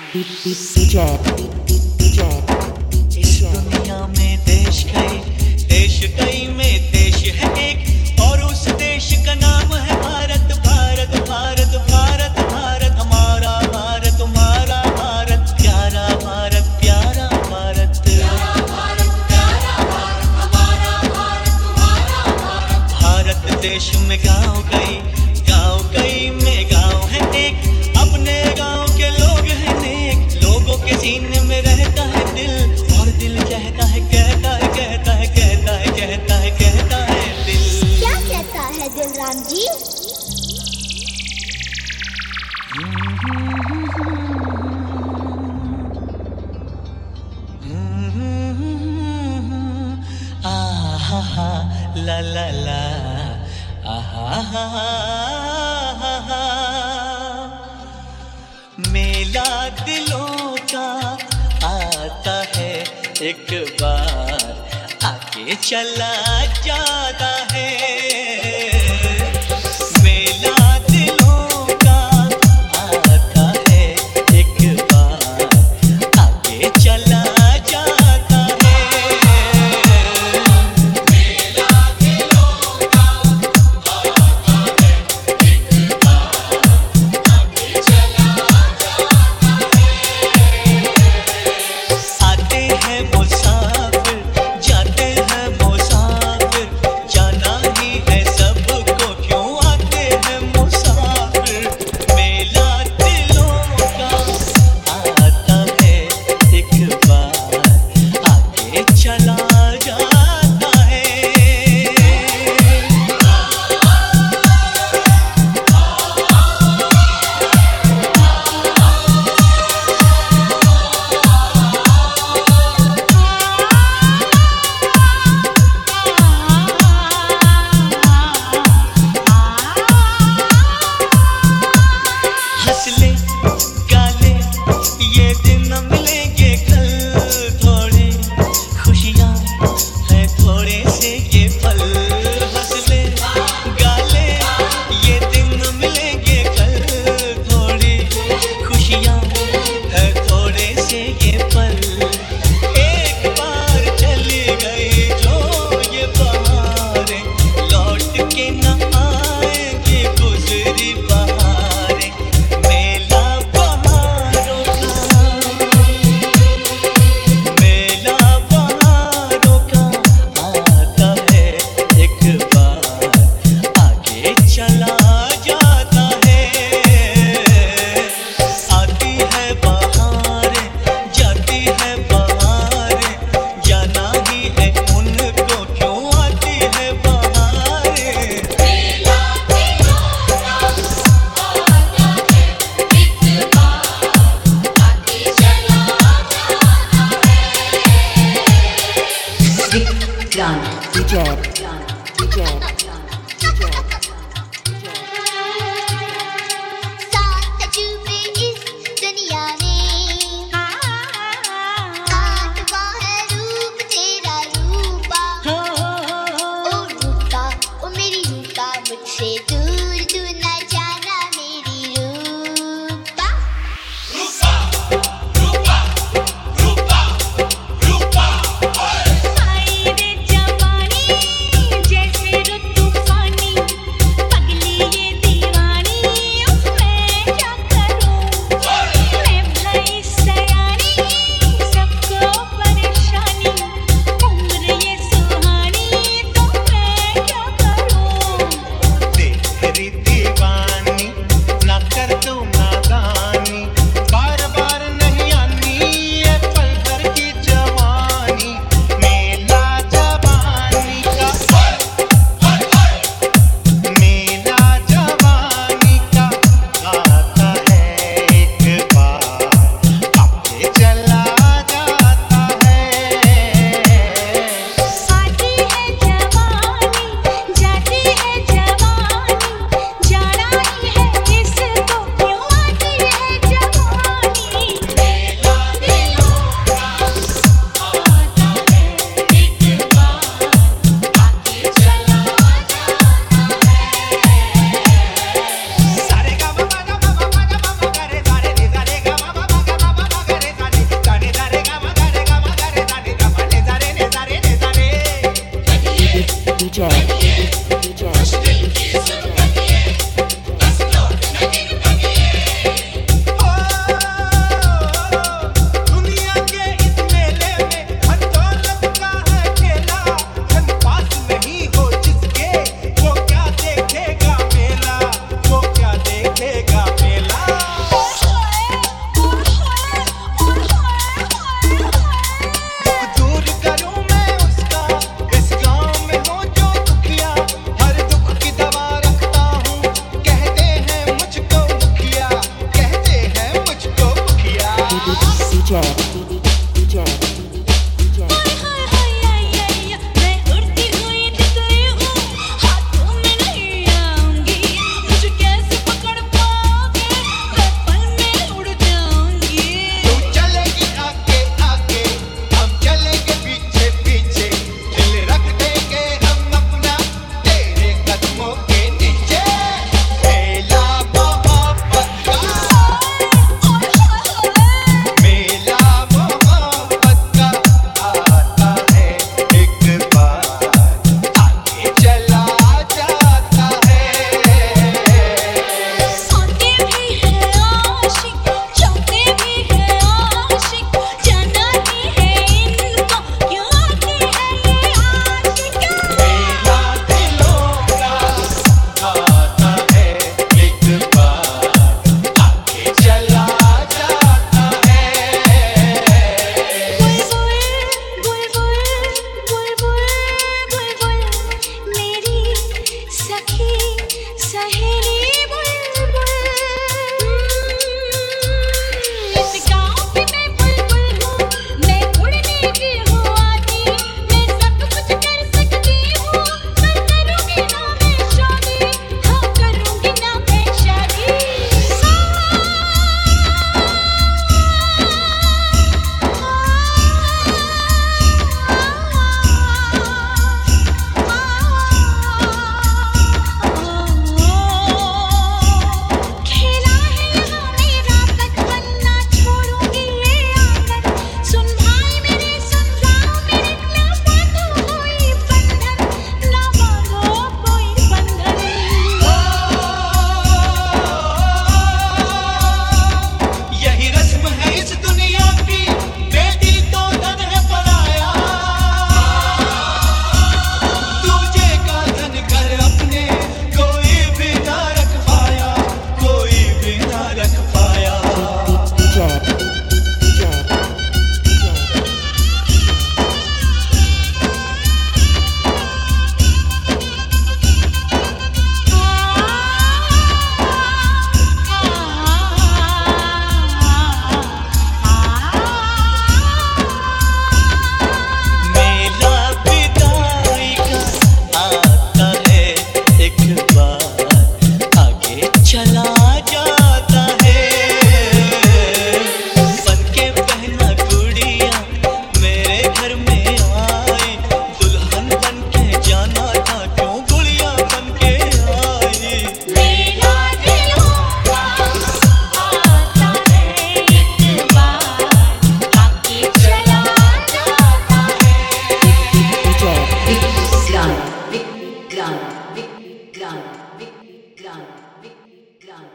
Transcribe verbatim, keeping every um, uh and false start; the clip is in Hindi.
डीजे डीजे इस दुनिया में देश कई देश कई में देश है एक और उस देश का नाम है भारत भारत भारत भारत भारत हमारा भारत तुम्हारा भारत प्यारा भारत प्यारा भारत भारत देश में गाँव कई गाँव कई में गाँव है एक अपने गाँव के लोग हैं नेक लोगों के सीने में रहता है दिल और दिल कहता है कहता है कहता है कहता है कहता है कहता है दिल। क्या कहता है दिल राम जी? आहा हा ला ला ला आहा हा हा मेला दिलों का आता है एक बार आके चला जाता है मेला दिलों का आता है एक बार आके चला जाता है मेला दिलों का आता है एक बार आके चला आते हैं मुसाफिर जाते हैं मुसाफिर जाना ही है सबको क्यों आते हैं मुसाफिर मेला दिलों का आता है एक बार आके चला जाता है हंस ले गाले ये दिन मिलेंगे कल थोड़े खुशियाँ है थोड़े से ये पल हंस ले गाले ये दिन मिलेंगे कल थोड़े खुशियाँ है थोड़े से ये पल एक बार चली गई जो ये बहारें लौट के न आएंगी गुजरी बहारें मेला बहारों का मेला बहारों का आता है एक बार आगे चला जाता है आती है बहारें जाती है बहारें जाना ही है उनको क्यों आती है बहारें मेला दिलों का आता है एक बार आके चला जाता है डीजे डीजे डीजे सात अजूबे इस दुनिया में आठवां है रूप तेरा रूपा ओ रूपा ओ मेरी रूपा मुझसे दूर तू न जाना मेरी रूपा आई रे जवानी जैसे रुत तूफानी पगली ये दीवानी मैं क्या करूं मैं भई सयानी सबको परेशानी उम्र ये सुहानी तो मैं क्या करूं देख सहेली बुलबुल, इस गाँव की मैं बुलबुल हूँ, मैं उड़ने की हूँ आदी, मैं सब कुछ कर सकती हूँ, पर करूँगी ना मैं शादी, हाँ करूँगी ना मैं शादी। खेला है यहाँ मेरा बचपन, ना छोड़ूंगी ये आंगन, सुन भाई मेरे सुन गाँव मेरे, ना बांधो कोई बंधन, ना बांधो कोई बंधन। यही रस्म है इस दुनिया की, बेटी तो धन है पराया, दूजे का धन घर अपने कोई भी ना रख पाया, कोई भी ना रख पाया। D J D J मेला विदाई का आता है एक बार, आगे चला जाता है, बन के बहना गुड़िया मेरे घर में आई, दुल्हन बन के जाना था क्यों गुड़िया बन के आई। मेरा दिलों का आता है एक बार, आके चला जाता है। D J Vikrant Vikrant Vikrant Vikrant Vikrant